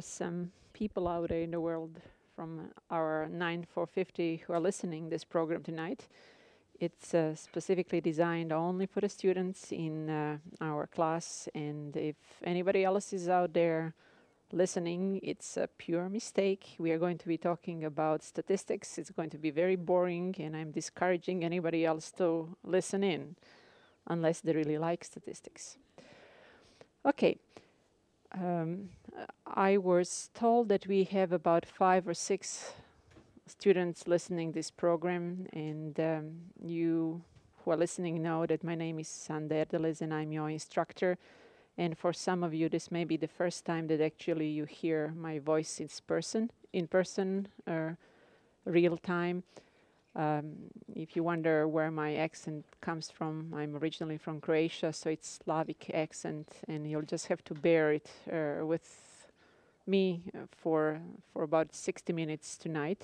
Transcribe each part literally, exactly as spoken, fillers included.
are some people out there in the world from our nine four fifty who are listening this program tonight. It's uh, specifically designed only for the students in uh, our class, and if anybody else is out there listening, it's a pure mistake. We are going to be talking about statistics. It's going to be very boring, and I'm discouraging anybody else to listen in unless they really like statistics. Okay. Um, I was told that we have about five or six students listening this program, and um, you who are listening know that my name is Sandra Erdeles and I'm your instructor. And for some of you, this may be the first time that actually you hear my voice in person, in person, uh, real time. Um, if you wonder where my accent comes from, I'm originally from Croatia, so it's Slavic accent, and you'll just have to bear it uh, with me uh, for for about sixty minutes tonight.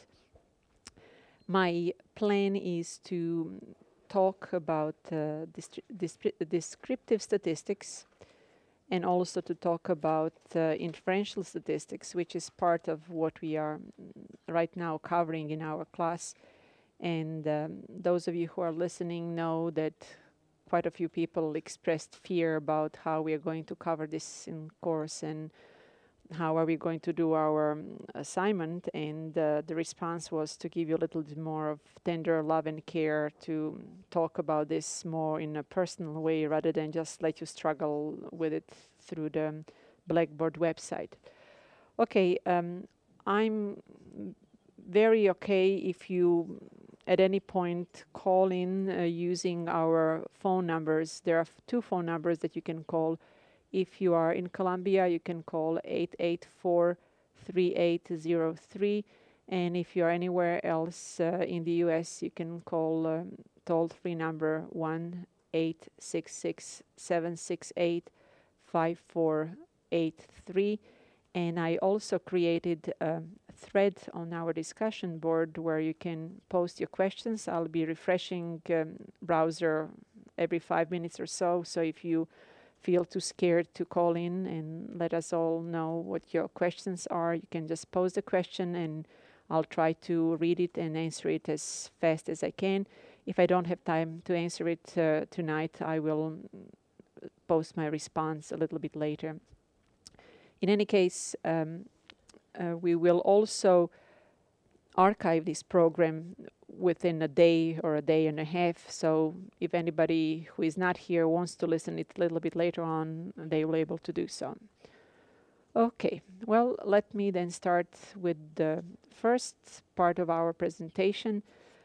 My plan is to talk about uh, descriptive statistics, and also to talk about uh, inferential statistics, which is part of what we are right now covering in our class. And um, those of you who are listening know that quite a few people expressed fear about how we are going to cover this in course and how are we going to do our um, assignment. And uh, the response was to give you a little bit more of tender love and care, to talk about this more in a personal way rather than just let you struggle with it through the Blackboard website. Okay, um, I'm very okay if you at any point call in uh, using our phone numbers. There are f- two phone numbers that you can call. If you are in Colombia, you can call eight eight four, three eight zero three. And if you are anywhere else uh, in the U S, you can call um, toll-free number one eight six six, seven six eight, five four eight three. And I also created a thread on our discussion board where you can post your questions. I'll be refreshing um, browser every five minutes or so. So if you feel too scared to call in and let us all know what your questions are, you can just post the question and I'll try to read it and answer it as fast as I can. If I don't have time to answer it uh, tonight, I will post my response a little bit later. In any case, um, uh, we will also archive this program within a day or a day and a half. So if anybody who is not here wants to listen it a little bit later on, they will be able to do so. Okay, well, let me then start with the first part of our presentation.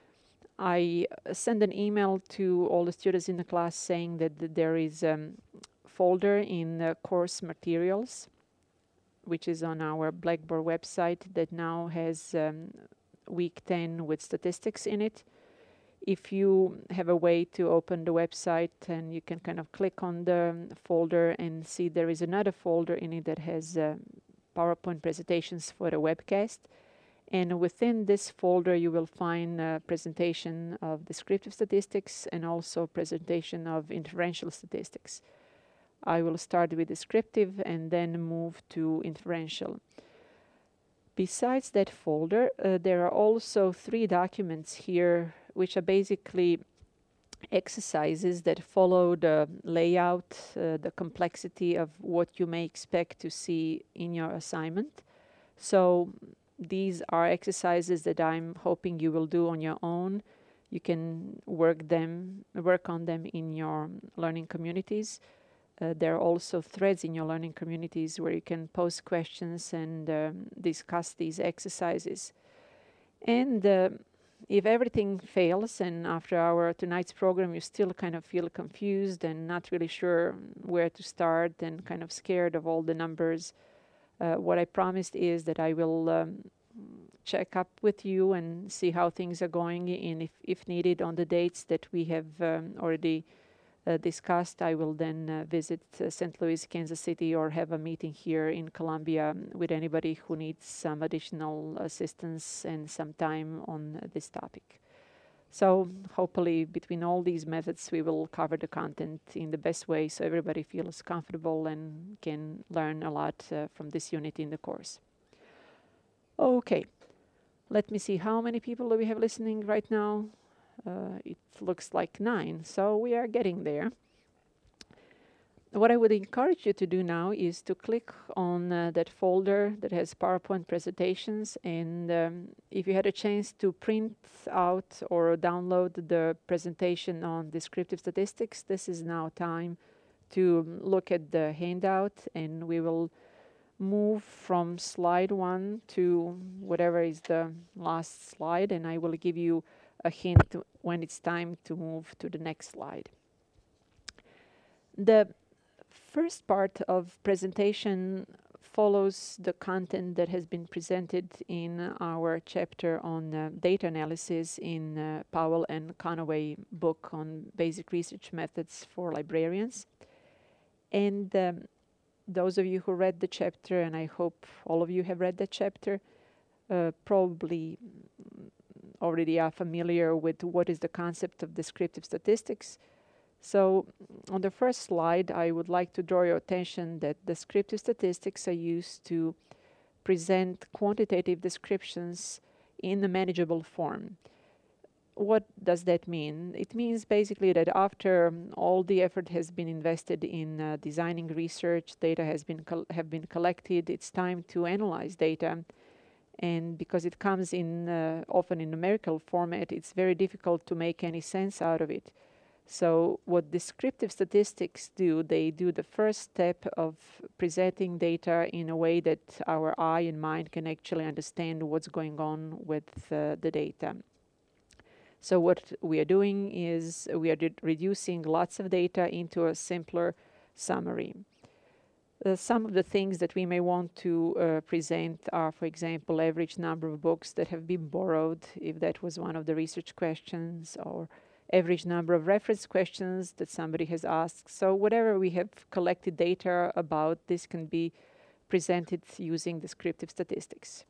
I uh, send an email to all the students in the class saying that th- there is a um, folder in the course materials, which is on our Blackboard website, that now has um, week ten with statistics in it. If you have a way to open the website, and you can kind of click on the um, folder and see there is another folder in it that has uh, PowerPoint presentations for a webcast. And within this folder, you will find a presentation of descriptive statistics and also presentation of inferential statistics. I will start with descriptive and then move to inferential. Besides that folder, uh, there are also three documents here, which are basically exercises that follow the layout, uh, the complexity of what you may expect to see in your assignment. So these are exercises that I'm hoping you will do on your own. You can work them, work on them in your learning communities. Uh, there are also threads in your learning communities where you can post questions and um, discuss these exercises. And uh, if everything fails and after our tonight's program you still kind of feel confused and not really sure where to start and kind of scared of all the numbers, uh, what I promised is that I will um, check up with you and see how things are going, and if, if needed on the dates that we have um, already Uh, discussed, I will then uh, visit uh, Saint Louis, Kansas City, or have a meeting here in Columbia um, with anybody who needs some additional assistance and some time on uh, this topic. So hopefully between all these methods we will cover the content in the best way so everybody feels comfortable and can learn a lot uh, from this unit in the course. Okay, let me see how many people do we have listening right now. Uh, it looks like nine, so we are getting there. What I would encourage you to do now is to click on uh, that folder that has PowerPoint presentations, and um, if you had a chance to print out or download the presentation on descriptive statistics, this is now time to look at the handout, and we will move from slide one to whatever is the last slide, and I will give you a hint when it's time to move to the next slide. The first part of presentation follows the content that has been presented in our chapter on uh, data analysis in uh, Powell and Conaway book on basic research methods for librarians. And um, those of you who read the chapter, and I hope all of you have read that chapter, uh, probably already are familiar with what is the concept of descriptive statistics. So on the first slide, I would like to draw your attention that descriptive statistics are used to present quantitative descriptions in a manageable form. What does that mean? It means basically that after um, all the effort has been invested in uh, designing research, data has been have been collected, it's time to analyze data. And because it comes in uh, often in numerical format, it's very difficult to make any sense out of it. So what descriptive statistics do, they do the first step of presenting data in a way that our eye and mind can actually understand what's going on with uh, the data. So what we are doing is we are reducing lots of data into a simpler summary. Uh, some of the things that we may want to uh, present are, for example, average number of books that have been borrowed, if that was one of the research questions, or average number of reference questions that somebody has asked. So whatever we have collected data about, this can be presented using descriptive statistics.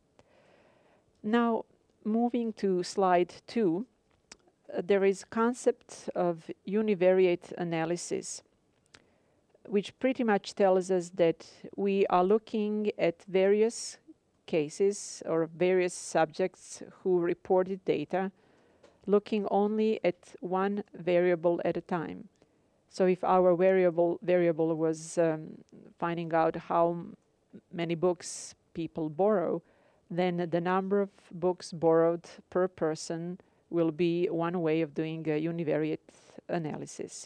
Now, moving to slide two, uh, there is concept of univariate analysis, which pretty much tells us that we are looking at various cases or various subjects who reported data, looking only at one variable at a time. So if our variable variable was um, finding out how m- many books people borrow, then the number of books borrowed per person will be one way of doing a univariate analysis.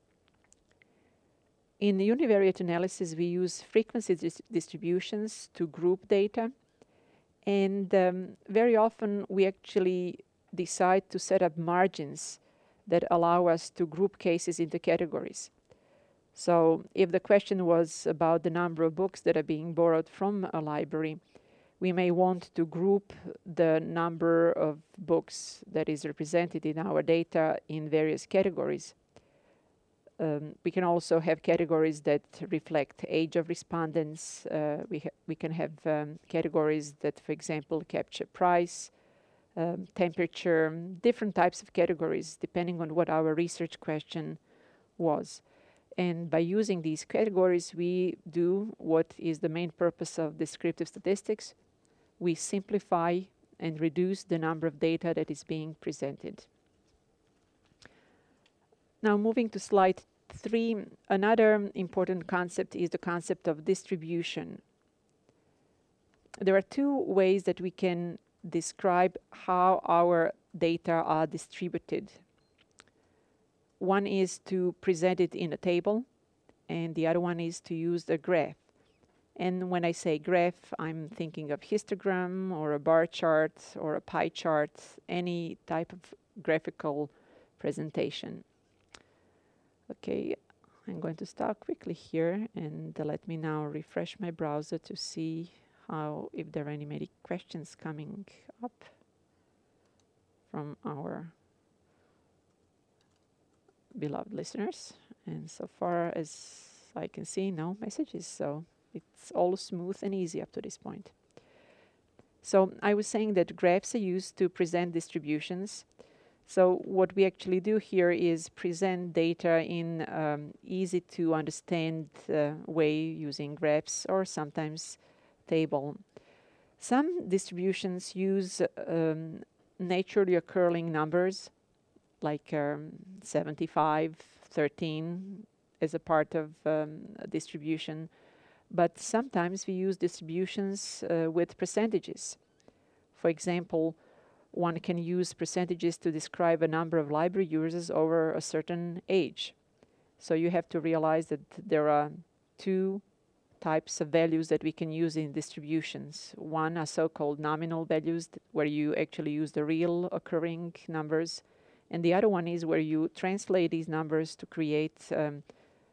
In the univariate analysis, we use frequency dis- distributions to group data, and um, very often we actually decide to set up margins that allow us to group cases into categories. So if the question was about the number of books that are being borrowed from a library, we may want to group the number of books that is represented in our data in various categories. Um, we can also have categories that reflect age of respondents. Uh, we, ha- we can have um, categories that, for example, capture price, um, temperature, different types of categories depending on what our research question was. And by using these categories, we do what is the main purpose of descriptive statistics. We simplify and reduce the number of data that is being presented. Now moving to slide three, another important concept is the concept of distribution. There are two ways that we can describe how our data are distributed. One is to present it in a table, and the other one is to use a graph. And when I say graph, I'm thinking of histogram or a bar chart or a pie chart, any type of graphical presentation. Okay, I'm going to start quickly here, and uh, let me now refresh my browser to see how, if there are any many questions coming up from our beloved listeners. And so far as I can see, no messages, so it's all smooth and easy up to this point. So I was saying that graphs are used to present distributions. So what we actually do here is present data in um, easy to understand uh, way using graphs or sometimes table. Some distributions use um, naturally occurring numbers like um, seventy-five, thirteen as a part of um, a distribution, but sometimes we use distributions uh, with percentages. For example, one can use percentages to describe a number of library users over a certain age. So you have to realize that there are two types of values that we can use in distributions. One are so-called nominal values, where you actually use the real occurring numbers. And the other one is where you translate these numbers to create um,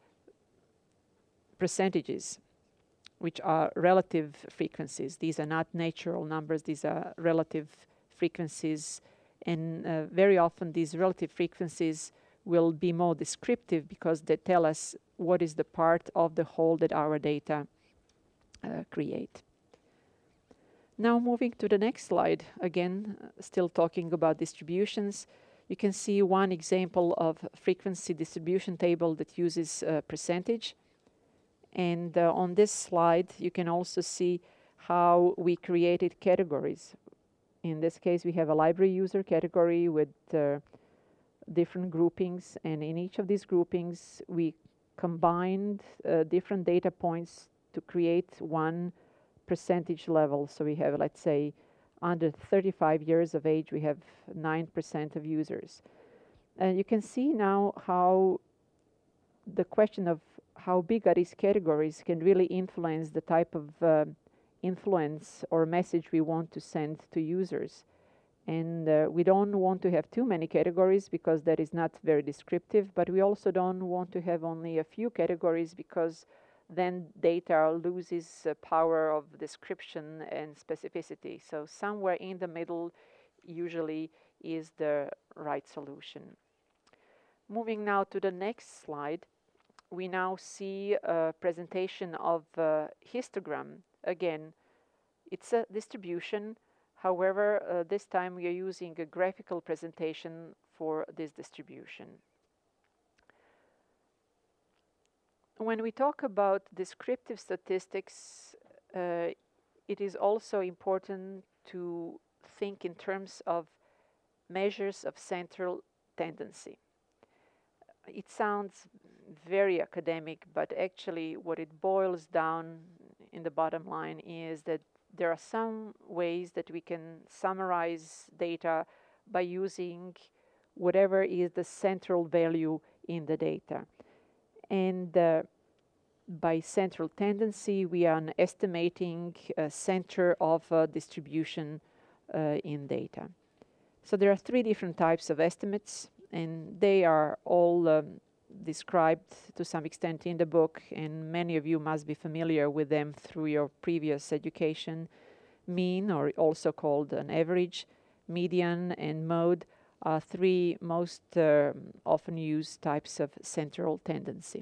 percentages, which are relative frequencies. These are not natural numbers, these are relative frequencies. And uh, very often these relative frequencies will be more descriptive because they tell us what is the part of the whole that our data uh, create. Now moving to the next slide, again, uh, still talking about distributions, you can see one example of frequency distribution table that uses uh, percentage. And uh, on this slide, you can also see how we created categories. In this case, we have a library user category with uh, different groupings, and in each of these groupings, we combined uh, different data points to create one percentage level. So we have, let's say, under thirty-five years of age, we have nine percent of users. And you can see now how the question of how big are these categories can really influence the type of uh, influence or message we want to send to users. And uh, we don't want to have too many categories because that is not very descriptive, but we also don't want to have only a few categories because then data loses uh, power of description and specificity. So somewhere in the middle usually is the right solution. Moving now to the next slide, we now see a presentation of uh, histogram. Again, it's a distribution. However, uh, this time we are using a graphical presentation for this distribution. When we talk about descriptive statistics, uh, it is also important to think in terms of measures of central tendency. It sounds very academic, but actually what it boils down in the bottom line is that there are some ways that we can summarize data by using whatever is the central value in the data. And uh, by central tendency, we are estimating a center of uh, distribution uh, in data. So there are three different types of estimates, and they are all um, described to some extent in the book, and many of you must be familiar with them through your previous education. Mean, or also called an average, median, and mode are three most uh, often used types of central tendency.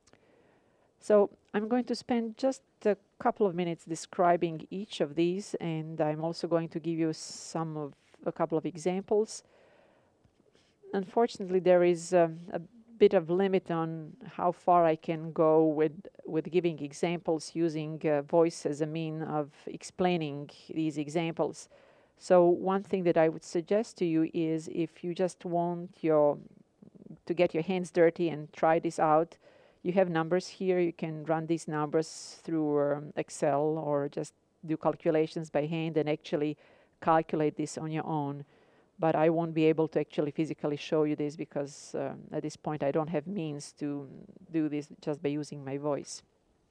So I'm going to spend just a couple of minutes describing each of these, and I'm also going to give you some of a couple of examples. Unfortunately, there is um, a bit of limit on how far I can go with with giving examples using uh, voice as a mean of explaining these examples. So one thing that I would suggest to you is, if you just want your to get your hands dirty and try this out, you have numbers here. You can run these numbers through um, Excel, or just do calculations by hand and actually calculate this on your own. But I won't be able to actually physically show you this because um, at this point I don't have means to do this just by using my voice.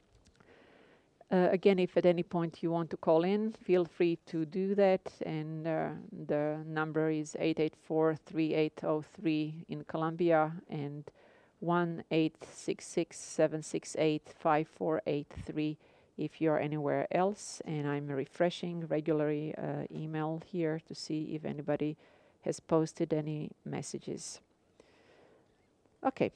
Uh, again, if at any point you want to call in, feel free to do that. And uh, the number is eight eight four, three eight zero three in Colombia and one eight six six, seven six eight, five four eight three if you're anywhere else. And I'm refreshing regularly uh, email here to see if anybody has posted any messages. Okay.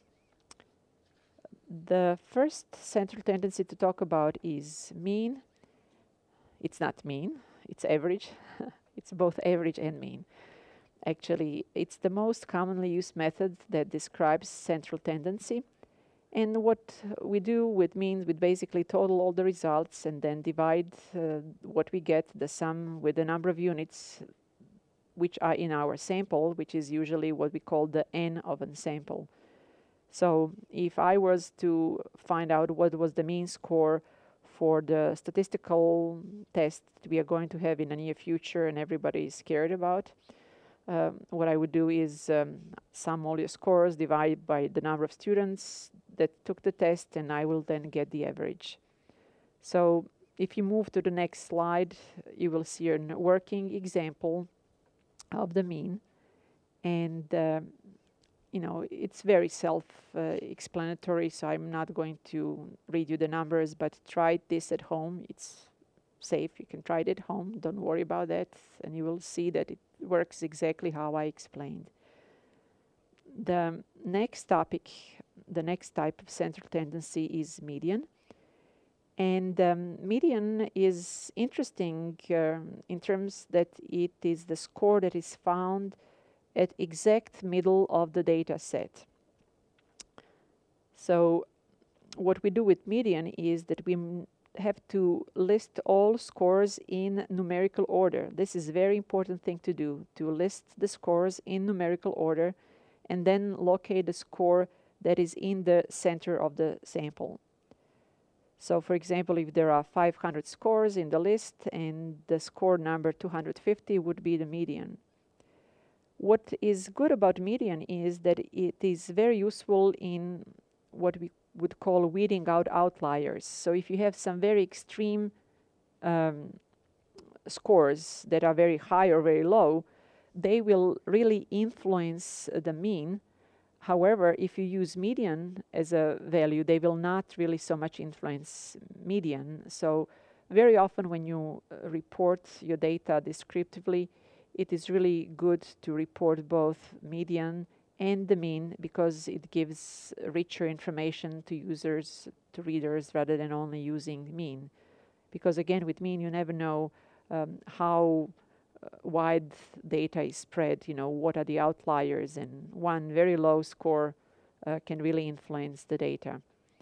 The first central tendency to talk about is mean. It's not mean, it's average. It's both average and mean. Actually, it's the most commonly used method that describes central tendency. And what we do with means, we basically total all the results and then divide uh, what we get, the sum, with the number of units which are in our sample, which is usually what we call the N of a sample. So if I was to find out what was the mean score for the statistical test we are going to have in the near future and everybody is scared about, um, what I would do is um, sum all your scores, divide by the number of students that took the test, and I will then get the average. So if you move to the next slide, you will see a working example of the mean. And uh, you know, it's very self-explanatory, uh, so I'm not going to read you the numbers, but try this at home. It's safe. You can try it at home. Don't worry about that, and you will see that it works exactly how I explained. The next topic, the next type of central tendency is median. And um, median is interesting uh, in terms that it is the score that is found at exact middle of the data set. So what we do with median is that we m- have to list all scores in numerical order. This is a very important thing to do, to list the scores in numerical order and then locate the score that is in the center of the sample. So for example, if there are five hundred scores in the list and the score number two hundred fifty would be the median. What is good about median is that it is very useful in what we would call weeding out outliers. So if you have some very extreme um, scores that are very high or very low, they will really influence uh, the mean. However, if you use median as a value, they will not really so much influence median. So very often when you uh, report your data descriptively, it is really good to report both median and the mean, because it gives richer information to users, to readers, rather than only using mean. Because again, with mean, you never know um, how uh, wide data is spread, you know, what are the outliers, and one very low score uh, can really influence the data.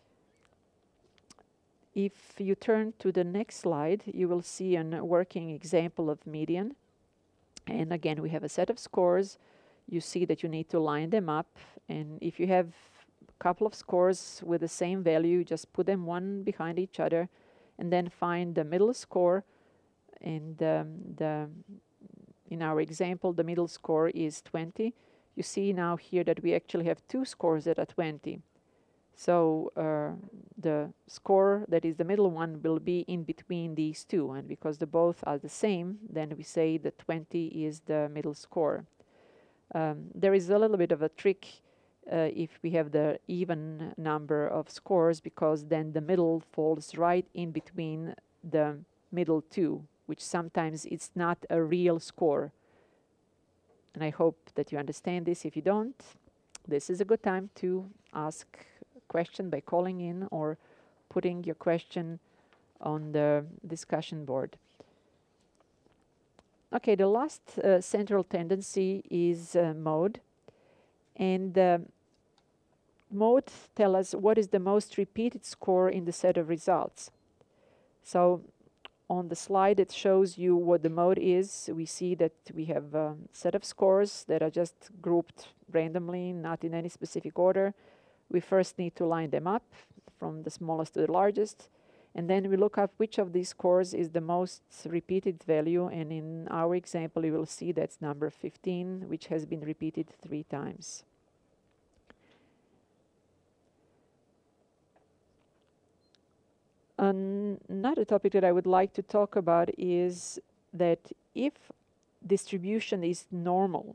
If you turn to the next slide, you will see a working example of median. And again, we have a set of scores. You see that you need to line them up. And if you have a couple of scores with the same value, just put them one behind each other and then find the middle score. And um, the in our example, the middle score is twenty. You see now here that we actually have two scores that are twenty. So uh, the score that is the middle one will be in between these two. And because the both are the same, then we say that twenty is the middle score. Um, there is a little bit of a trick uh, if we have the even number of scores, because then the middle falls right in between the middle two, which sometimes it's not a real score. And I hope that you understand this. If you don't, this is a good time to ask a question by calling in or putting your question on the discussion board. Okay, the last uh, central tendency is uh, mode. And uh, mode tell us what is the most repeated score in the set of results. So on the slide, it shows you what the mode is. We see that we have a set of scores that are just grouped randomly, not in any specific order. We first need to line them up from the smallest to the largest. And then we look up which of these scores is the most repeated value. And in our example, you will see that's number fifteen, which has been repeated three times. An another topic that I would like to talk about is that if distribution is normal,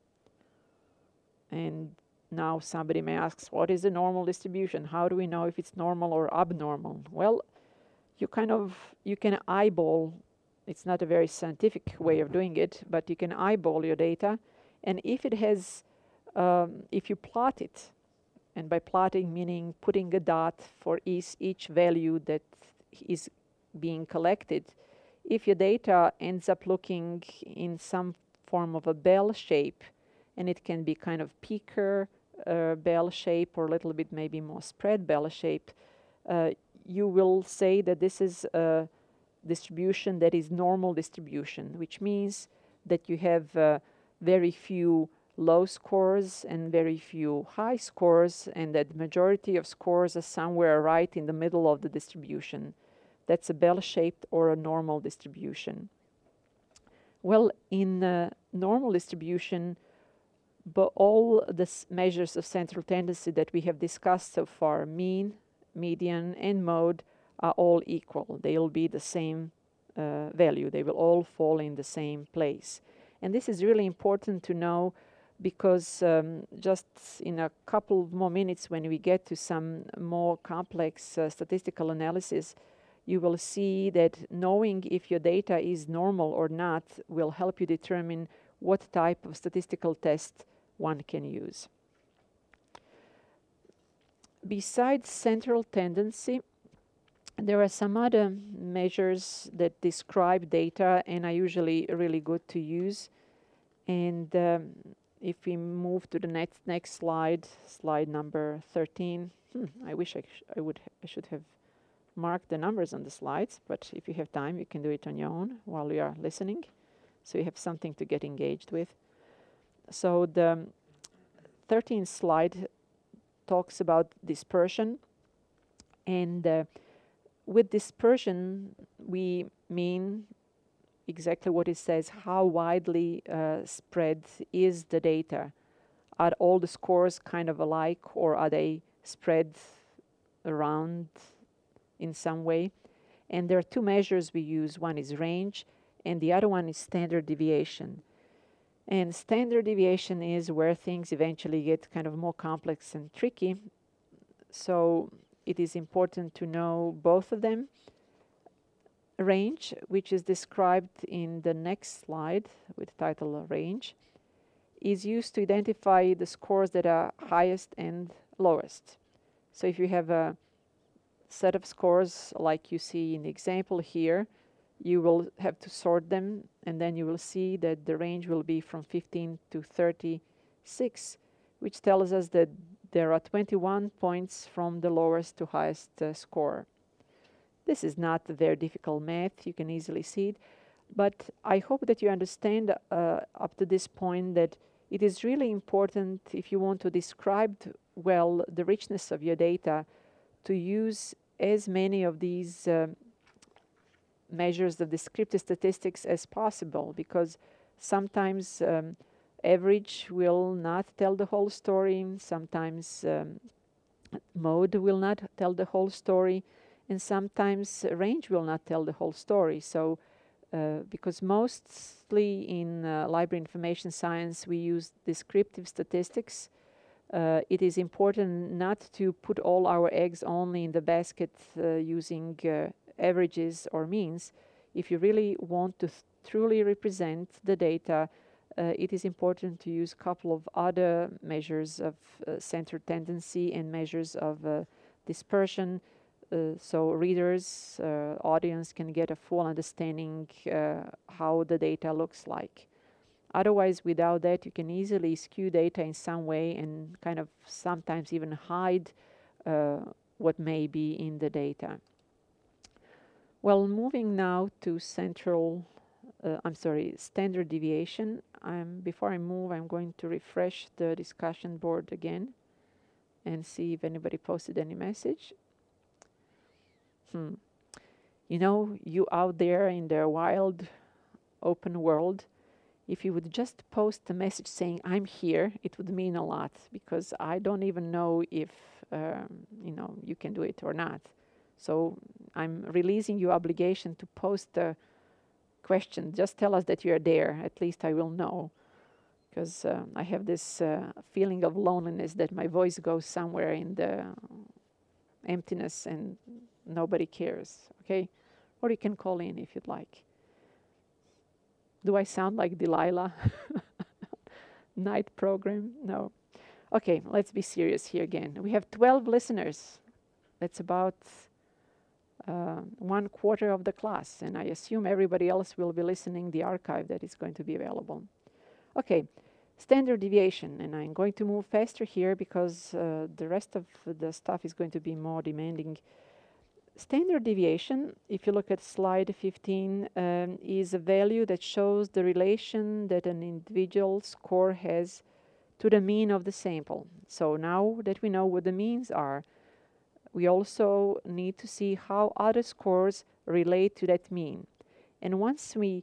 and now somebody may ask, what is a normal distribution? How do we know if it's normal or abnormal? Well, you kind of, you can eyeball, it's not a very scientific way of doing it, but you can eyeball your data. And if it has, um, if you plot it, and by plotting meaning putting a dot for each, each value that is being collected, if your data ends up looking in some form of a bell shape, and it can be kind of peaker uh, bell shape or a little bit maybe more spread bell shape, uh, you will say that this is a distribution that is normal distribution, which means that you have uh, very few low scores and very few high scores, and that the majority of scores are somewhere right in the middle of the distribution. That's a bell-shaped or a normal distribution. Well, in uh, normal distribution, but all the s- measures of central tendency that we have discussed so far, mean, median, and mode, are all equal. They will be the same uh, value. They will all fall in the same place. And this is really important to know, because um, just in a couple of more minutes, when we get to some more complex uh, statistical analysis, you will see that knowing if your data is normal or not will help you determine what type of statistical test one can use. Besides central tendency, there are some other measures that describe data and are usually really good to use. And um, if we move to the next next slide, slide number thirteen. Hmm, I wish I, sh I would I should have marked the numbers on the slides, but if you have time, you can do it on your own while you are listening, so you have something to get engaged with. So the thirteenth slide talks about dispersion, and uh, with dispersion, we mean exactly what it says: how widely uh, spread is the data? Are all the scores kind of alike, or are they spread around in some way? And there are two measures we use. One is range, and the other one is standard deviation. And standard deviation is where things eventually get kind of more complex and tricky. So it is important to know both of them. Range, which is described in the next slide with the title range, is used to identify the scores that are highest and lowest. So if you have a set of scores like you see in the example here, you will have to sort them, and then you will see that the range will be from fifteen to thirty-six, which tells us that there are twenty-one points from the lowest to highest uh, score. This is not a very difficult math, you can easily see it, but I hope that you understand uh, up to this point that it is really important, if you want to describe well the richness of your data, to use as many of these uh, measures of descriptive statistics as possible, because sometimes um, average will not tell the whole story, sometimes um, mode will not tell the whole story, and sometimes range will not tell the whole story. So uh, because mostly in uh, library information science we use descriptive statistics, uh, it is important not to put all our eggs only in the basket uh, using uh, averages or means. If you really want to th truly represent the data, uh, it is important to use a couple of other measures of uh, center tendency and measures of uh, dispersion, uh, so readers, uh, audience can get a full understanding uh, how the data looks like. Otherwise, without that, you can easily skew data in some way and kind of sometimes even hide uh, what may be in the data. Well, moving now to central, uh, I'm sorry, standard deviation. Um, before I move, I'm going to refresh the discussion board again and see if anybody posted any message. Hmm. You know, you out there in the wild, open world, if you would just post a message saying, I'm here, it would mean a lot, because I don't even know if, um, you know, you can do it or not. So I'm releasing your obligation to post a question. Just tell us that you're there. At least I will know, because uh, I have this uh, feeling of loneliness that my voice goes somewhere in the emptiness and nobody cares, okay? Or you can call in if you'd like. Do I sound like Delilah? Night program? No. Okay, let's be serious here again. We have twelve listeners. That's about uh, one quarter of the class, and I assume everybody else will be listening the archive that is going to be available. Okay, standard deviation, and I'm going to move faster here because uh, the rest of the stuff is going to be more demanding. Standard deviation, if you look at slide fifteen, um, is a value that shows the relation that an individual score has to the mean of the sample. So now that we know what the means are, we also need to see how other scores relate to that mean. And once we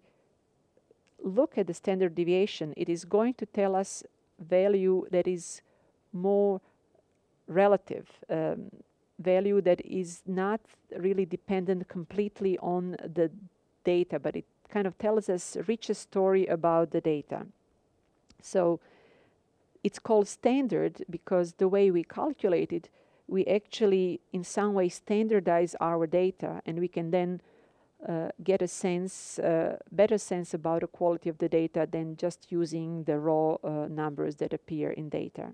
look at the standard deviation, it is going to tell us value that is more relative, um, value that is not really dependent completely on the data, but it kind of tells us a richer story about the data. So it's called standard because the way we calculate it, we actually in some way standardize our data, and we can then uh, get a sense, uh, better sense about the quality of the data than just using the raw uh, numbers that appear in data.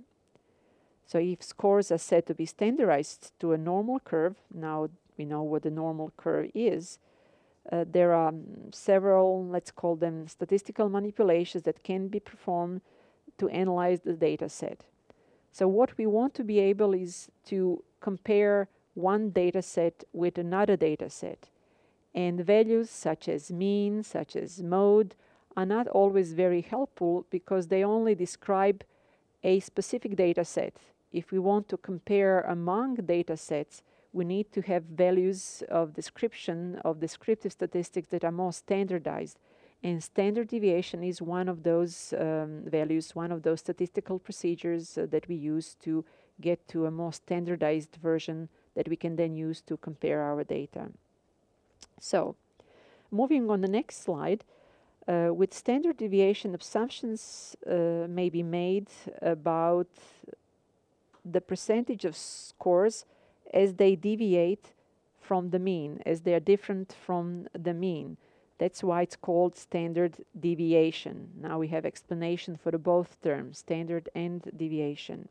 So if scores are said to be standardized to a normal curve, now we know what the normal curve is, uh, there are um, several, let's call them statistical manipulations that can be performed to analyze the data set. So what we want to be able is to compare one data set with another data set. And values such as mean, such as mode, are not always very helpful because they only describe a specific data set. If we want to compare among data sets, we need to have values of description, of descriptive statistics that are more standardized. And standard deviation is one of those um, values, one of those statistical procedures uh, that we use to get to a more standardized version that we can then use to compare our data. So, moving on the next slide, uh, with standard deviation, assumptions uh, may be made about the percentage of scores as they deviate from the mean, as they are different from the mean. That's why it's called standard deviation. Now we have explanation for the both terms, standard and deviation.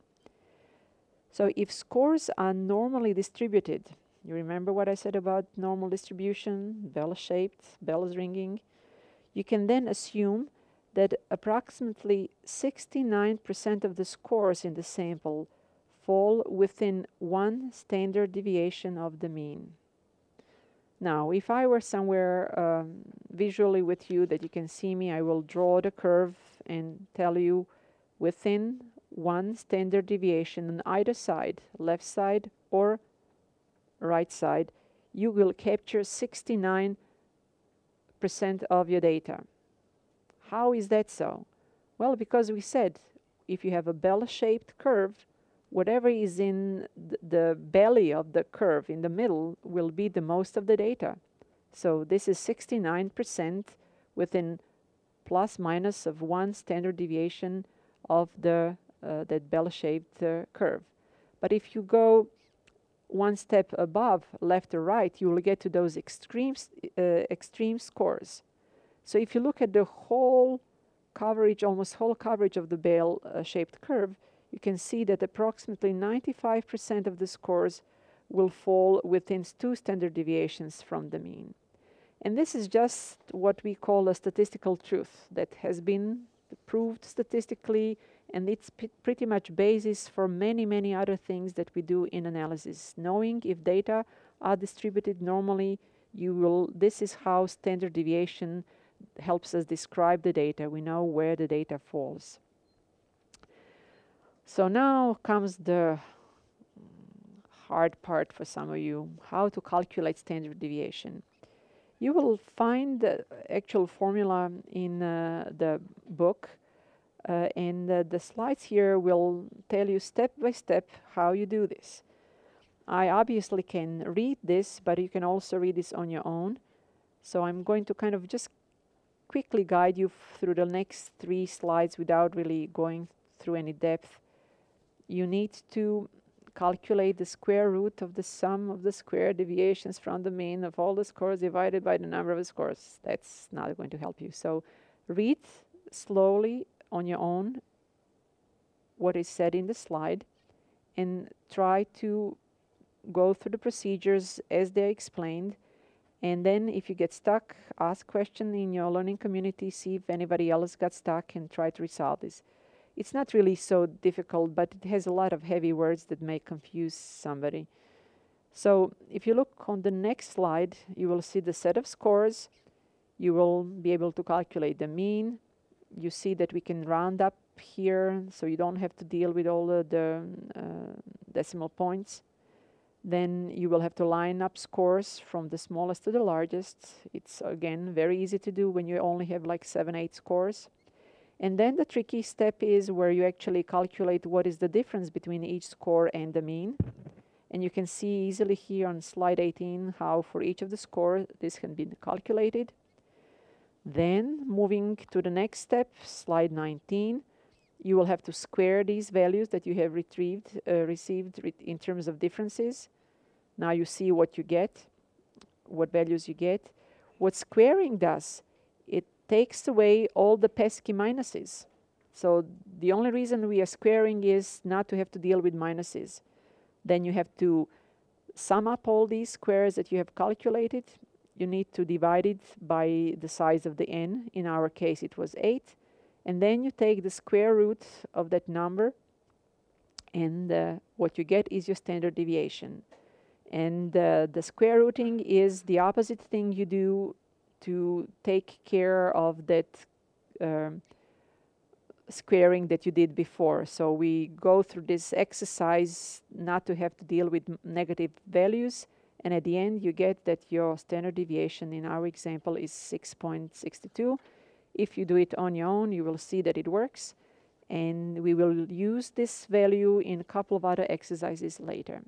So if scores are normally distributed, you remember what I said about normal distribution, bell-shaped, bells ringing, you can then assume that approximately sixty-nine percent of the scores in the sample fall within one standard deviation of the mean. Now, if I were somewhere um, visually with you that you can see me, I will draw the curve and tell you within one standard deviation on either side, left side or right side, you will capture sixty-nine percent of your data. How is that so? Well, because we said if you have a bell-shaped curve, whatever is in th the belly of the curve in the middle will be the most of the data. So this is sixty-nine percent within plus minus of one standard deviation of the uh, that bell-shaped uh, curve. But if you go one step above, left or right, you will get to those extremes, uh, extreme scores. So if you look at the whole coverage, almost whole coverage of the bell-shaped uh, curve, you can see that approximately ninety-five percent of the scores will fall within two standard deviations from the mean. And this is just what we call a statistical truth that has been proved statistically, and it's pretty much basis for many, many other things that we do in analysis. Knowing if data are distributed normally, you will, this is how standard deviation helps us describe the data. We know where the data falls. So now comes the hard part for some of you, how to calculate standard deviation. You will find the actual formula in uh, the book, uh, and uh, the slides here will tell you step by step how you do this. I obviously can read this, but you can also read this on your own. So I'm going to kind of just quickly guide you through the next three slides without really going through any depth. You need to calculate the square root of the sum of the square deviations from the mean of all the scores divided by the number of the scores. That's not going to help you. So read slowly on your own what is said in the slide and try to go through the procedures as they're explained And then if you get stuck, ask question in your learning community, see if anybody else got stuck and try to resolve this. It's not really so difficult, but it has a lot of heavy words that may confuse somebody. So if you look on the next slide, you will see the set of scores. You will be able to calculate the mean. You see that we can round up here, so you don't have to deal with all the, the uh, decimal points. Then you will have to line up scores from the smallest to the largest. It's, again, very easy to do when you only have like seven, eight scores. And then the tricky step is where you actually calculate what is the difference between each score and the mean. And you can see easily here on slide eighteen how for each of the scores this can be calculated. Then moving to the next step, slide nineteen, you will have to square these values that you have retrieved, uh, received re in terms of differences. Now you see what you get, what values you get. What squaring does, it takes away all the pesky minuses. So the only reason we are squaring is not to have to deal with minuses. Then you have to sum up all these squares that you have calculated. You need to divide it by the size of the n. In our case, it was eight. And then you take the square root of that number, and uh, what you get is your standard deviation. And uh, the square rooting is the opposite thing you do to take care of that um, squaring that you did before. So we go through this exercise not to have to deal with m negative values, and at the end you get that your standard deviation in our example is six point six two. If you do it on your own, you will see that it works, and we will use this value in a couple of other exercises later.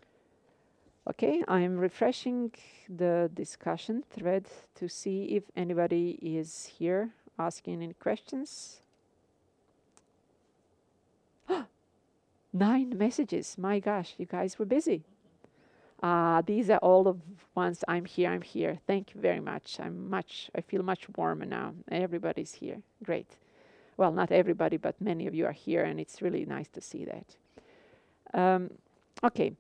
Okay, I'm refreshing the discussion thread to see if anybody is here asking any questions. Nine messages. My gosh, you guys were busy. Uh, these are all the ones, I'm here, I'm here. Thank you very much. I'm much, I feel much warmer now. Everybody's here. Great. Well, not everybody, but many of you are here, and it's really nice to see that. Um, okay.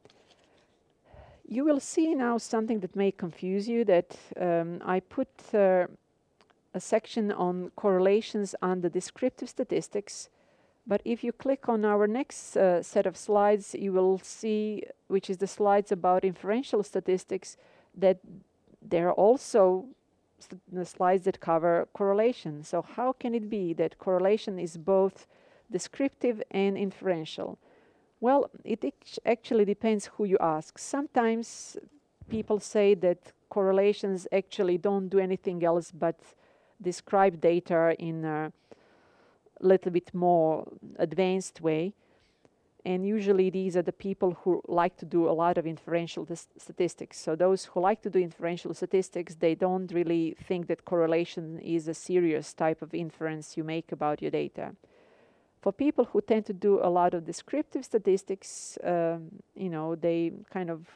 You will see now something that may confuse you, that um, I put uh, a section on correlations under descriptive statistics. But if you click on our next uh, set of slides, you will see, which is the slides about inferential statistics, that there are also st the slides that cover correlation. So how can it be that correlation is both descriptive and inferential? Well, it actually depends who you ask. Sometimes people say that correlations actually don't do anything else but describe data in a little bit more advanced way, and usually these are the people who like to do a lot of inferential statistics. So those who like to do inferential statistics, they don't really think that correlation is a serious type of inference you make about your data. For people who tend to do a lot of descriptive statistics, um, you know, they kind of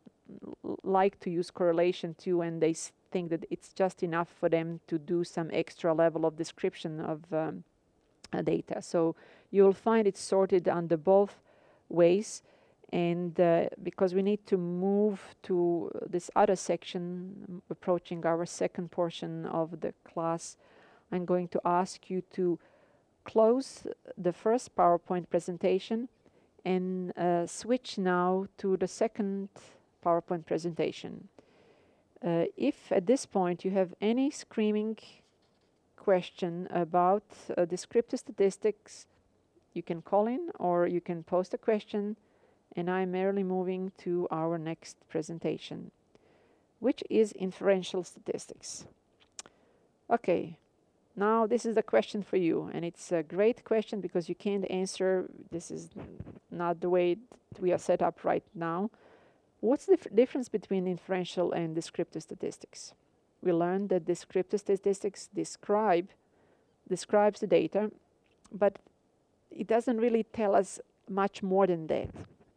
like to use correlation too, and they think that it's just enough for them to do some extra level of description of um, Uh, data. So you'll find it sorted under both ways, and uh, because we need to move to this other section, approaching our second portion of the class, I'm going to ask you to close the first PowerPoint presentation and uh, switch now to the second PowerPoint presentation. Uh, if at this point you have any screaming question about uh, descriptive statistics, you can call in or you can post a question, and I'm merely moving to our next presentation, which is inferential statistics. Okay, now this is the question for you, and it's a great question because you can't answer. This is not the way we are set up right now. What's the difference between inferential and descriptive statistics? We learned that descriptive statistics describe describes the data, but it doesn't really tell us much more than that.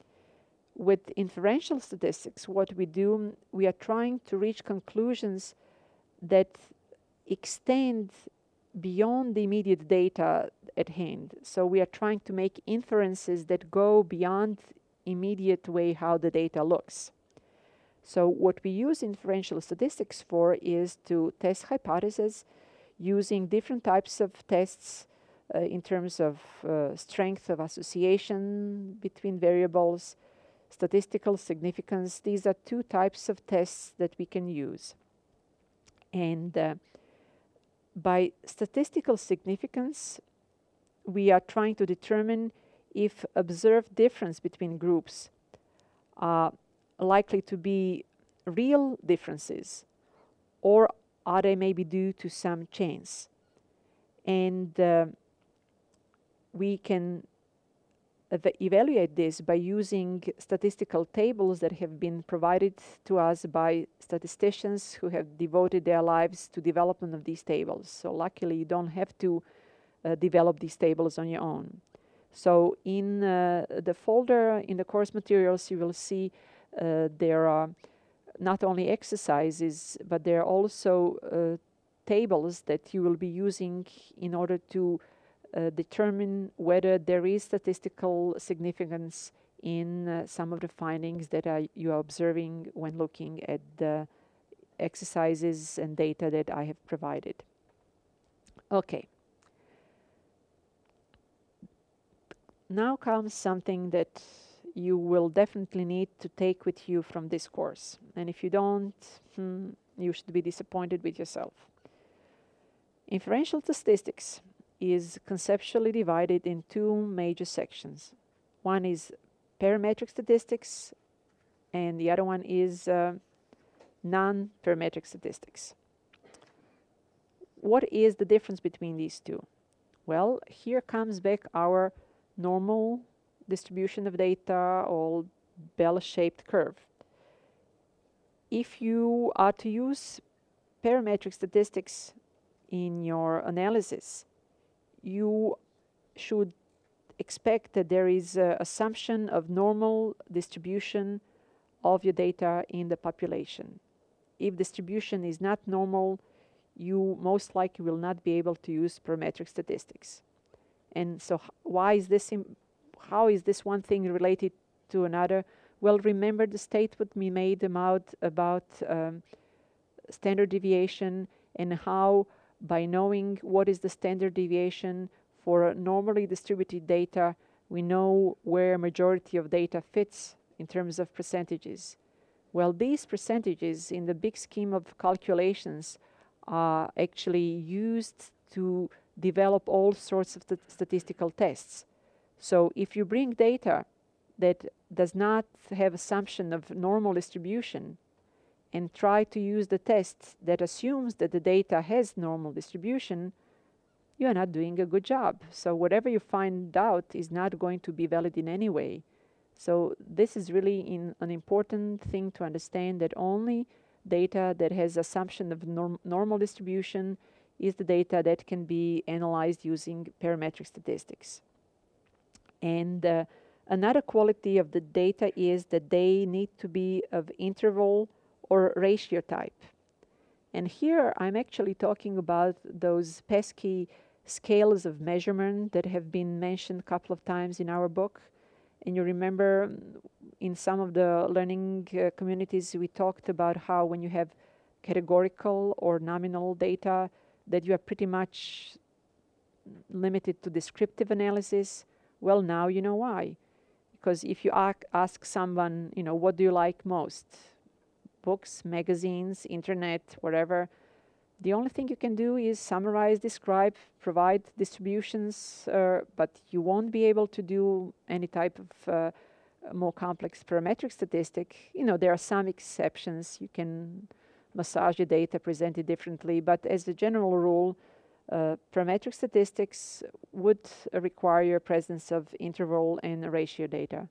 With inferential statistics, what we do, we are trying to reach conclusions that extend beyond the immediate data at hand. So we are trying to make inferences that go beyond immediate way how the data looks. So what we use inferential statistics for is to test hypotheses using different types of tests uh, in terms of uh, strength of association between variables, statistical significance. These are two types of tests that we can use. And uh, by statistical significance, we are trying to determine if observed difference between groups are likely to be real differences, or are they maybe due to some chance. And uh, we can ev evaluate this by using statistical tables that have been provided to us by statisticians who have devoted their lives to development of these tables. So luckily you don't have to uh, develop these tables on your own. So in uh, the folder in the course materials, you will see uh, there are not only exercises, but there are also uh, tables that you will be using in order to uh, determine whether there is statistical significance in uh, some of the findings that are, you are observing when looking at the exercises and data that I have provided. Okay. Now comes something that you will definitely need to take with you from this course. And if you don't, hmm, you should be disappointed with yourself. Inferential statistics is conceptually divided in two major sections. One is parametric statistics, and the other one is uh, non-parametric statistics. What is the difference between these two? Well, here comes back our normal distribution of data or bell-shaped curve. If you are to use parametric statistics in your analysis, you should expect that there is an assumption of normal distribution of your data in the population. If distribution is not normal, you most likely will not be able to use parametric statistics. And so why is this, how is this one thing related to another? Well, remember the statement we made about, about um, standard deviation, and how by knowing what is the standard deviation for normally distributed data, we know where majority of data fits in terms of percentages. Well, these percentages in the big scheme of calculations are actually used to develop all sorts of st statistical tests. So if you bring data that does not have assumption of normal distribution and try to use the test that assumes that the data has normal distribution, you are not doing a good job. So whatever you find out is not going to be valid in any way. So this is really in an important thing to understand, that only data that has assumption of norm normal distribution is the data that can be analyzed using parametric statistics. And uh, another quality of the data is that they need to be of interval or ratio type. And here I'm actually talking about those pesky scales of measurement that have been mentioned a couple of times in our book. And you remember in some of the learning uh, communities we talked about how when you have categorical or nominal data, that you are pretty much limited to descriptive analysis. Well, now you know why. Because if you ask someone, you know, what do you like most? Books, magazines, internet, whatever. The only thing you can do is summarize, describe, provide distributions, uh, but you won't be able to do any type of uh, more complex parametric statistic. You know, there are some exceptions. You can massage your data, present it differently, but as a general rule, uh, parametric statistics would uh, require presence of interval and ratio data.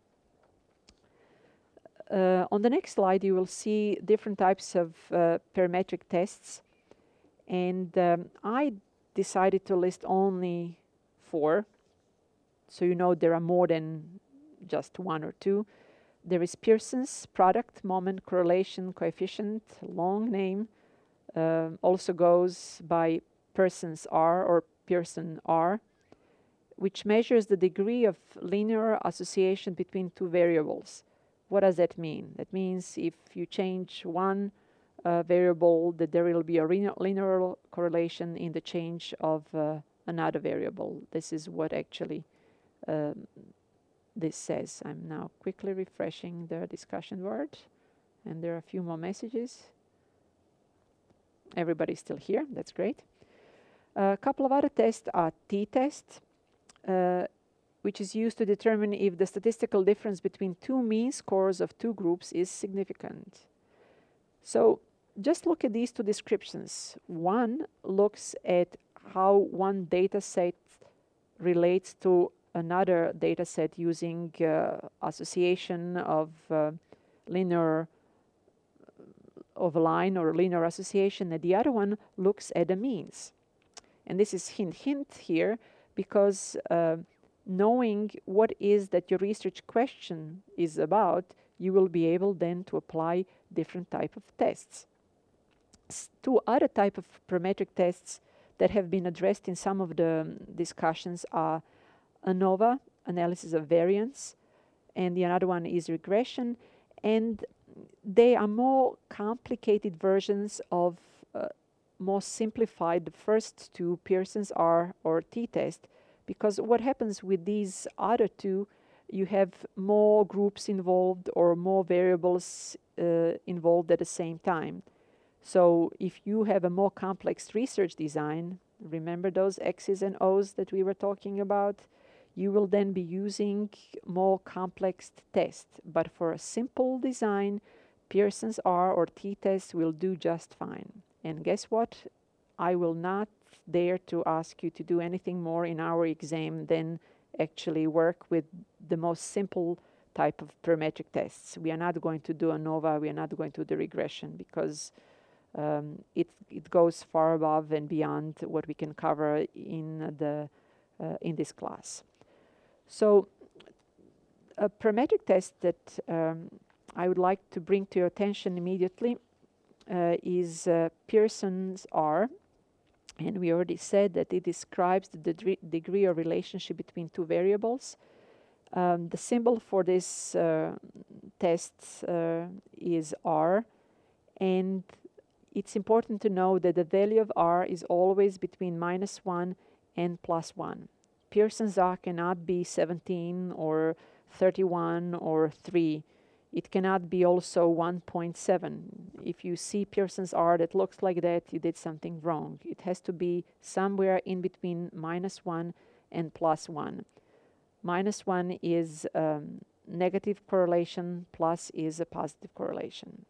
Uh, on the next slide, you will see different types of uh, parametric tests. And um, I decided to list only four. So you know there are more than just one or two. There is Pearson's product moment correlation coefficient, long name, uh, also goes by Pearson's R or Pearson R, which measures the degree of linear association between two variables. What does that mean? That means if you change one uh, variable, that there will be a linear, linear correlation in the change of uh, another variable. This is what actually um, this says. I'm now quickly refreshing the discussion board, and there are a few more messages. Everybody's still here. That's great. Uh, a couple of other tests are t-test, uh, which is used to determine if the statistical difference between two mean scores of two groups is significant. So just look at these two descriptions. One looks at how one data set relates to another data set using uh, association of uh, linear of a line or linear association, and the other one looks at the means. And this is hint hint here because uh, knowing what is that your research question is about, you will be able then to apply different type of tests. S two other type of parametric tests that have been addressed in some of the um, discussions are ANOVA, analysis of variance, and the other one is regression, and they are more complicated versions of uh, more simplified. The first two, Pearson's R or t-test, because what happens with these other two, you have more groups involved or more variables uh, involved at the same time. So if you have a more complex research design, remember those X's and O's that we were talking about, you will then be using more complex tests. But for a simple design, Pearson's R or t-test will do just fine. And guess what? I will not dare to ask you to do anything more in our exam than actually work with the most simple type of parametric tests. We are not going to do ANOVA, we are not going to do the regression, because um, it, it goes far above and beyond what we can cover in, the, uh, in this class. So a parametric test that um, I would like to bring to your attention immediately uh, is uh, Pearson's R. And we already said that it describes the de degree of relationship between two variables. Um, the symbol for this uh, test uh, is R. And it's important to know that the value of R is always between minus one and plus one. Pearson's R cannot be seventeen or thirty-one or three. It cannot be also one point seven. If you see Pearson's R that looks like that, you did something wrong. It has to be somewhere in between minus one and plus one. Minus one is um, negative correlation, plus is a positive correlation.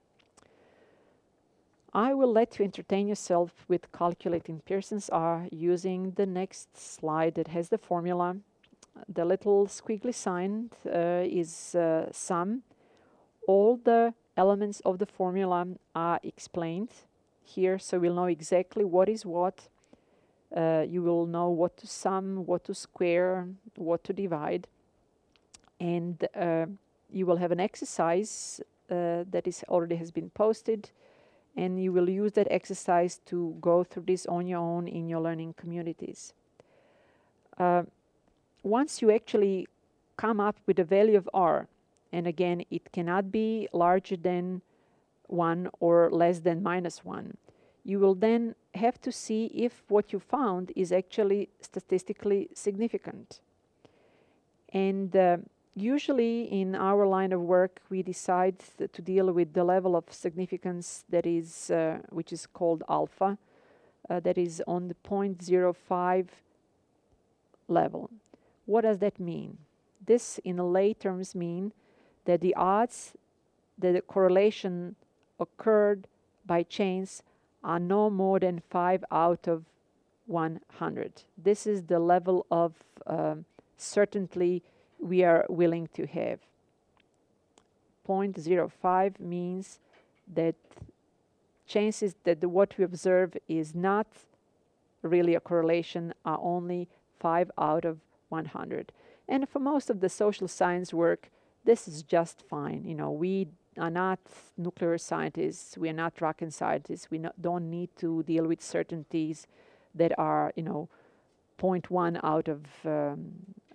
I will let you entertain yourself with calculating Pearson's R using the next slide that has the formula. The little squiggly sign uh, is uh, sum. All the elements of the formula are explained here, so we'll know exactly what is what. Uh, you will know what to sum, what to square, what to divide. And uh, you will have an exercise uh, that is already has been posted, and you will use that exercise to go through this on your own in your learning communities. Uh, once you actually come up with a value of R, and again, it cannot be larger than one or less than minus one. You will then have to see if what you found is actually statistically significant. And uh, usually in our line of work, we decide to deal with the level of significance that is, uh, which is called alpha, uh, that is on the zero point zero five level. What does that mean? This, in lay terms, mean that the odds that the correlation occurred by chance are no more than five out of one hundred. This is the level of um, certainty we are willing to have. zero point zero five means that chances that the, what we observe is not really a correlation are only five out of one hundred. And for most of the social science work, this is just fine. You know, we are not nuclear scientists. We are not rocket scientists. We no, don't need to deal with certainties that are, you know, zero point one out of um,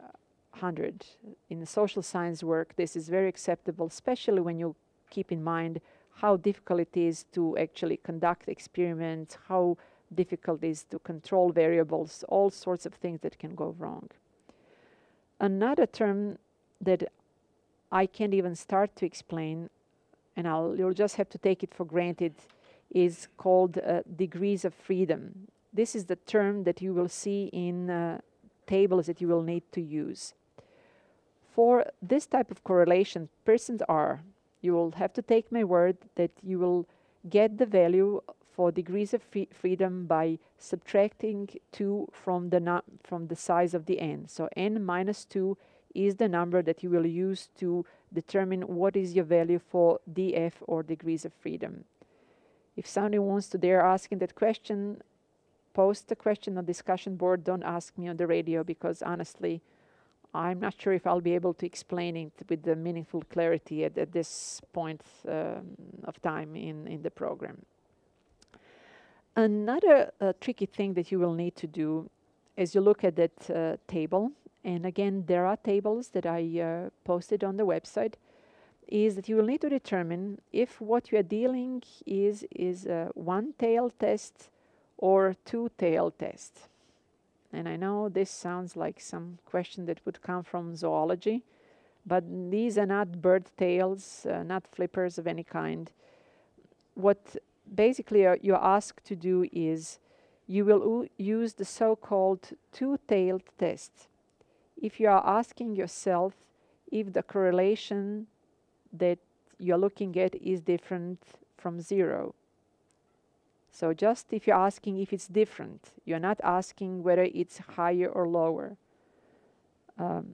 hundred. In the social science work, this is very acceptable, especially when you keep in mind how difficult it is to actually conduct experiments, how difficult it is to control variables, all sorts of things that can go wrong. Another term that I can't even start to explain, and I'll, you'll just have to take it for granted, is called uh, degrees of freedom. This is the term that you will see in uh, tables that you will need to use. For this type of correlation, persons are, you will have to take my word that you will get the value for degrees of free freedom by subtracting two from the, nu from the size of the n. So n minus two is the number that you will use to determine what is your value for df, or degrees of freedom. If somebody wants to dare asking that question, post the question on discussion board. Don't ask me on the radio, because honestly, I'm not sure if I'll be able to explain it with the meaningful clarity at, at this point um, of time in, in the program. Another uh, tricky thing that you will need to do as you look at that uh, table, and again, there are tables that I uh, posted on the website, is that you will need to determine if what you are dealing is, is a one-tail test or two-tail test. And I know this sounds like some question that would come from zoology, but these are not bird tails, uh, not flippers of any kind. What basically uh, you're asked to do is you will use the so-called two-tailed test. If you are asking yourself if the correlation that you're looking at is different from zero. So just if you're asking if it's different, you're not asking whether it's higher or lower. Um,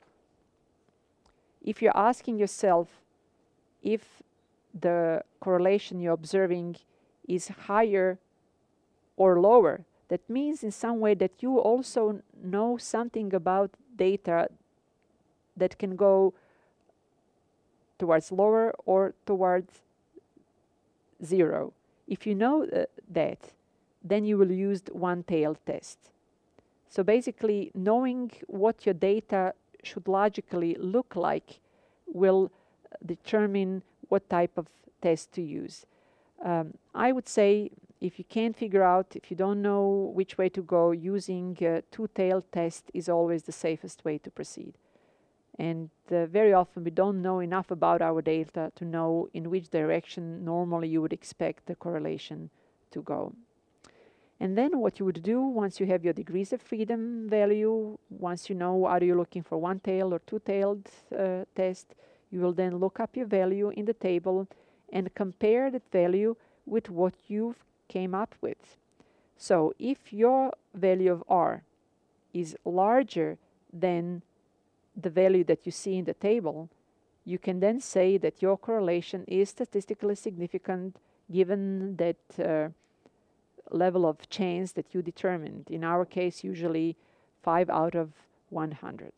if you're asking yourself if the correlation you're observing is higher or lower, that means in some way that you also know something about data that can go towards lower or towards zero. If you know uh, that, then you will use the one-tailed test. So basically, knowing what your data should logically look like will determine what type of test to use. Um, I would say if you can't figure out, if you don't know which way to go, using a two-tailed test is always the safest way to proceed. And uh, very often we don't know enough about our data to know in which direction normally you would expect the correlation to go. And then what you would do once you have your degrees of freedom value, once you know are you looking for one-tailed or two-tailed uh, test, you will then look up your value in the table and compare that value with what you've came up with. So if your value of R is larger than the value that you see in the table, you can then say that your correlation is statistically significant given that uh, level of chance that you determined. In our case, usually five out of one hundred.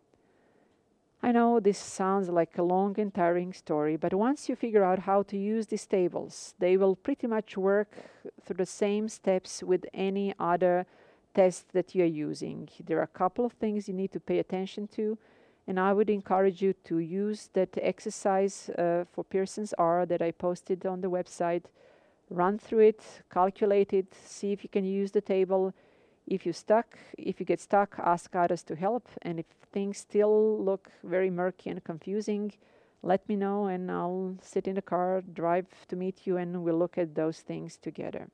I know this sounds like a long and tiring story, but once you figure out how to use these tables, they will pretty much work through the same steps with any other test that you're using. There are a couple of things you need to pay attention to, and I would encourage you to use that exercise uh, for Pearson's R that I posted on the website. Run through it, calculate it, see if you can use the table. If you stuck, if you get stuck, ask others to help, and if things still look very murky and confusing, let me know and I'll sit in the car, drive to meet you, and we'll look at those things together.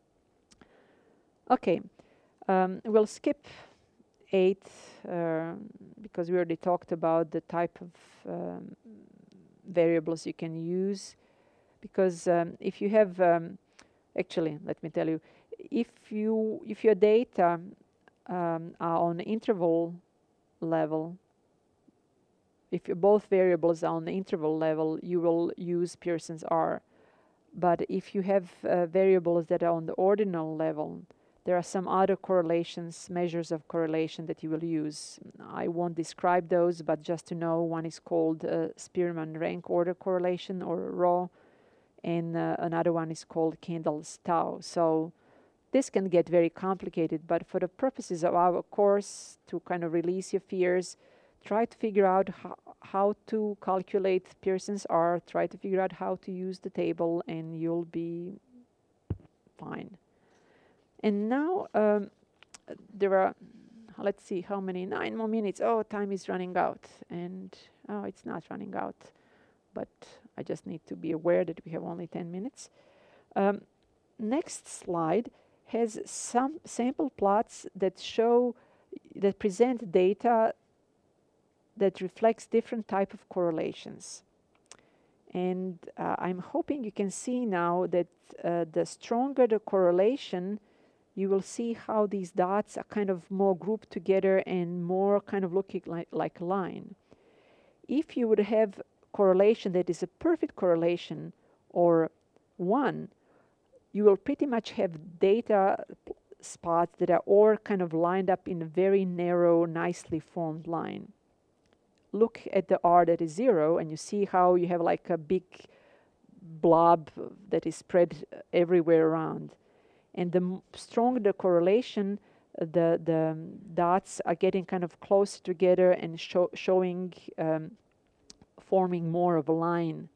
Okay, um, we'll skip eight uh, because we already talked about the type of um, variables you can use. Because um, if you have, um, actually, let me tell you, if you if your data um, are on interval level, if both variables are on the interval level, you will use Pearson's R. But if you have uh, variables that are on the ordinal level, there are some other correlations, measures of correlation that you will use. I won't describe those, but just to know, one is called uh, Spearman rank order correlation, or R O W, and uh, another one is called Kendall's tau. So this can get very complicated, but for the purposes of our course, to kind of release your fears, try to figure out how, how to calculate Pearson's R, try to figure out how to use the table, and you'll be fine. And now um, there are, let's see how many, nine more minutes. Oh, time is running out. And oh, it's not running out. But I just need to be aware that we have only ten minutes. Um, next slide has some sample plots that show, that present data that reflects different type of correlations. And uh, I'm hoping you can see now that uh, the stronger the correlation, you will see how these dots are kind of more grouped together and more kind of looking like, like a line. If you would have correlation that is a perfect correlation, or one, you will pretty much have data spots that are all kind of lined up in a very narrow, nicely formed line. Look at the R that is zero, and you see how you have like a big blob that is spread everywhere around. And the m stronger the correlation, uh, the, the um, dots are getting kind of closer together and show, showing, um, forming more of a line.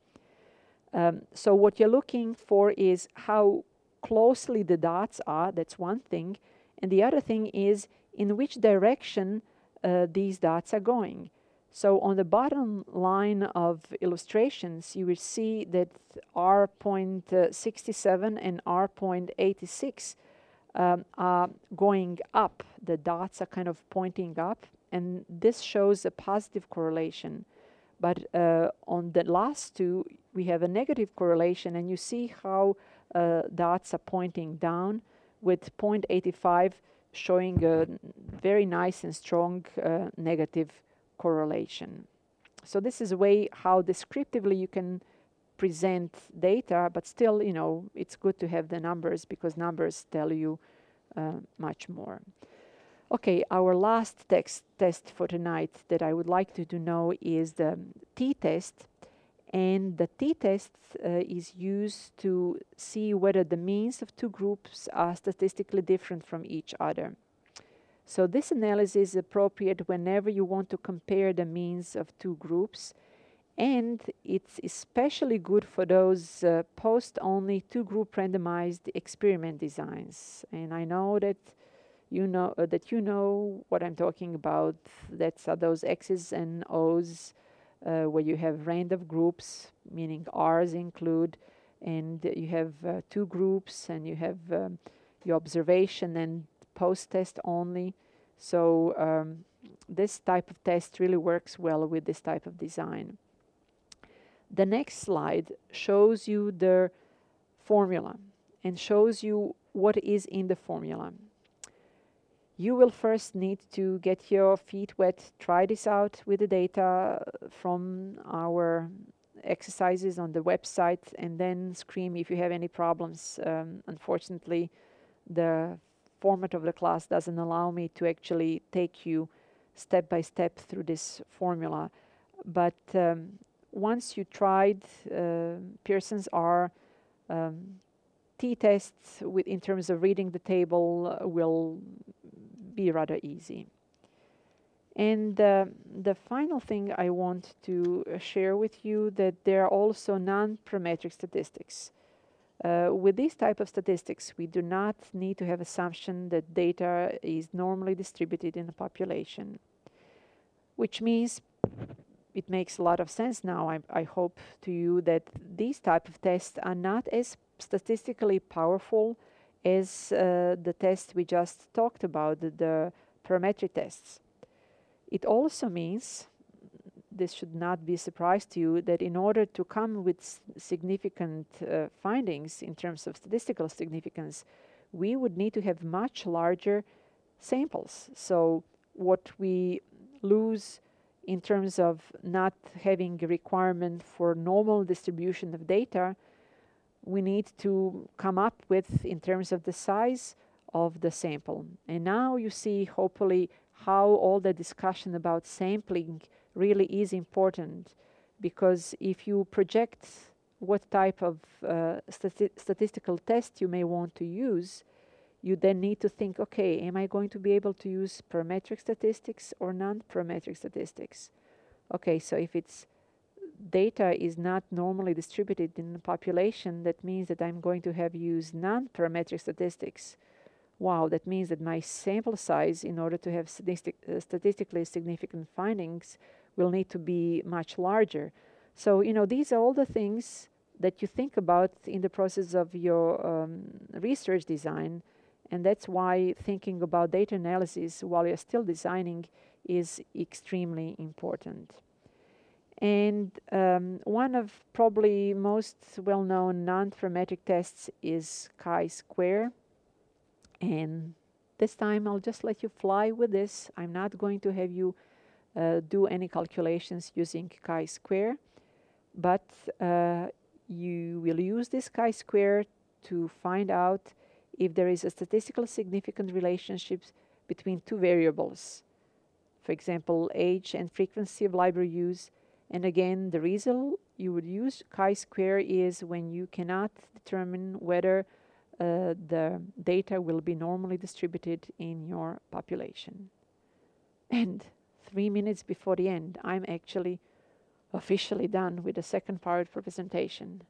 Um, so what you're looking for is how closely the dots are, that's one thing. And the other thing is in which direction uh, these dots are going. So on the bottom line of illustrations, you will see that R sixty-seven and R eighty-six um, are going up. The dots are kind of pointing up, and this shows a positive correlation. But uh, on the last two, we have a negative correlation, and you see how uh, dots are pointing down, with point eighty-five showing a very nice and strong uh, negative correlation. So this is a way how descriptively you can present data, but still, you know, it's good to have the numbers because numbers tell you uh, much more. Okay, our last text test for tonight that I would like you to know is the t-test. And the t-test uh, is used to see whether the means of two groups are statistically different from each other. So this analysis is appropriate whenever you want to compare the means of two groups, and it's especially good for those uh, post-only two-group randomized experiment designs. And I know that you know uh, that you know what I'm talking about. That's uh, those X's and O's uh, where you have random groups, meaning R's include, and you have uh, two groups, and you have um, your observation and post-test only. So um, this type of test really works well with this type of design. The next slide shows you the formula and shows you what is in the formula. You will first need to get your feet wet, try this out with the data from our exercises on the website, and then scream if you have any problems. Um, unfortunately, the format of the class doesn't allow me to actually take you step by step through this formula. But um, once you tried uh, Pearson's R, um, t-tests with in terms of reading the table uh, will be rather easy. And uh, the final thing I want to uh, share with you that there are also non-parametric statistics. Uh, with these type of statistics, we do not need to have assumption that data is normally distributed in the population, which means it makes a lot of sense now, I, I hope to you, that these type of tests are not as statistically powerful as uh, the test we just talked about, the, the parametric tests. It also means, this should not be a surprise to you, that in order to come with significant uh, findings in terms of statistical significance, we would need to have much larger samples. So what we lose in terms of not having a requirement for normal distribution of data, we need to come up with in terms of the size of the sample. And now you see, hopefully, how all the discussion about sampling really is important, because if you project what type of uh, stati statistical test you may want to use, you then need to think, okay, am I going to be able to use parametric statistics or non-parametric statistics? Okay, so if it's data is not normally distributed in the population, that means that I'm going to have used non-parametric statistics. Wow, that means that my sample size, in order to have statistic, uh, statistically significant findings, will need to be much larger. So, you know, these are all the things that you think about in the process of your um, research design, and that's why thinking about data analysis while you're still designing is extremely important. And um, one of probably most well-known non-parametric tests is chi-square. And this time I'll just let you fly with this. I'm not going to have you uh, do any calculations using chi-square, but uh, you will use this chi-square to find out if there is a statistical significant relationship between two variables. For example, age and frequency of library use. And again, the reason you would use chi-square is when you cannot determine whether uh, the data will be normally distributed in your population. And three minutes before the end, I'm actually officially done with the second part of the presentation.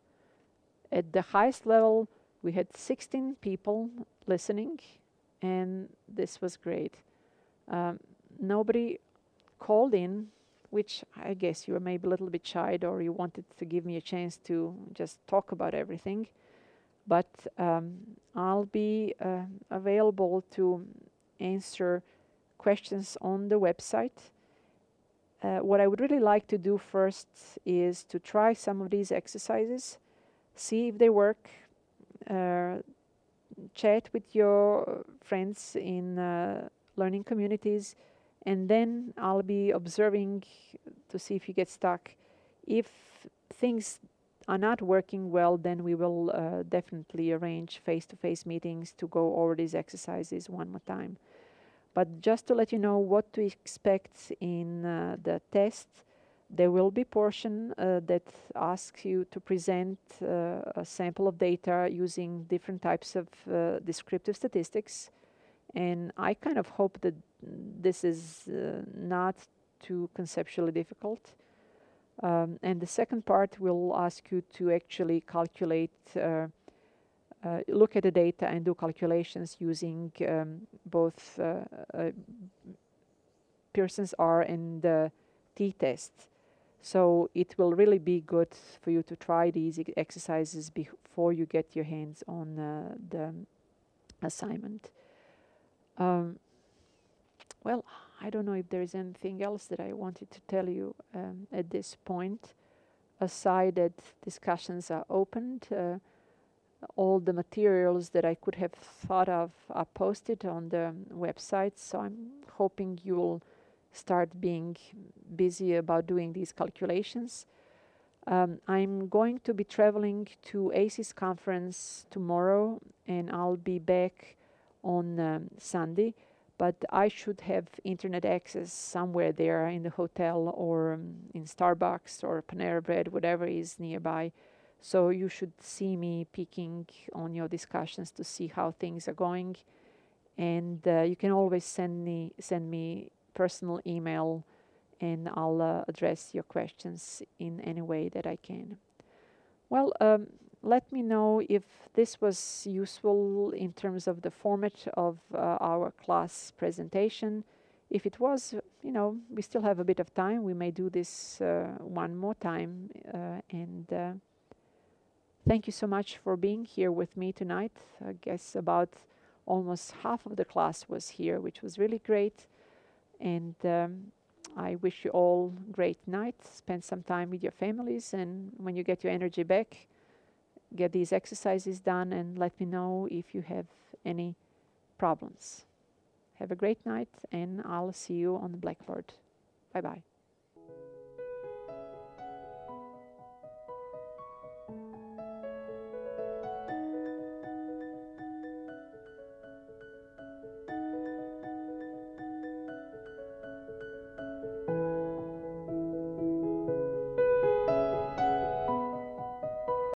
At the highest level, we had sixteen people listening, and this was great. Um, nobody called in, which I guess you were maybe a little bit shy, or you wanted to give me a chance to just talk about everything. But um, I'll be uh, available to answer questions on the website. Uh, what I would really like to do first is to try some of these exercises, see if they work, uh, chat with your friends in uh, learning communities, and then I'll be observing to see if you get stuck. If things are not working well, then we will uh, definitely arrange face-to-face meetings to go over these exercises one more time. But just to let you know what to expect in uh, the test, there will be a portion uh, that asks you to present uh, a sample of data using different types of uh, descriptive statistics. And I kind of hope that this is uh, not too conceptually difficult. Um, and the second part will ask you to actually calculate, uh, uh, look at the data and do calculations using um, both uh, uh, Pearson's R and the t-test. So it will really be good for you to try these ex exercises before you get your hands on uh, the assignment. Um, well, I don't know if there is anything else that I wanted to tell you um, at this point, aside that discussions are opened. Uh, all the materials that I could have thought of are posted on the website, so I'm hoping you'll start being busy about doing these calculations. Um, I'm going to be traveling to A C E S conference tomorrow, and I'll be back on um, Sunday, but I should have internet access somewhere there in the hotel or um, in Starbucks or Panera Bread, whatever is nearby. So you should see me peeking on your discussions to see how things are going. And uh, you can always send me, send me personal email, and I'll uh, address your questions in any way that I can. Well, um, let me know if this was useful in terms of the format of uh, our class presentation. If it was, you know, we still have a bit of time. We may do this uh, one more time. Uh, and uh, thank you so much for being here with me tonight. I guess about almost half of the class was here, which was really great. And um, I wish you all great night. Spend some time with your families, and when you get your energy back, get these exercises done and let me know if you have any problems. Have a great night, and I'll see you on the Blackboard. Bye-bye.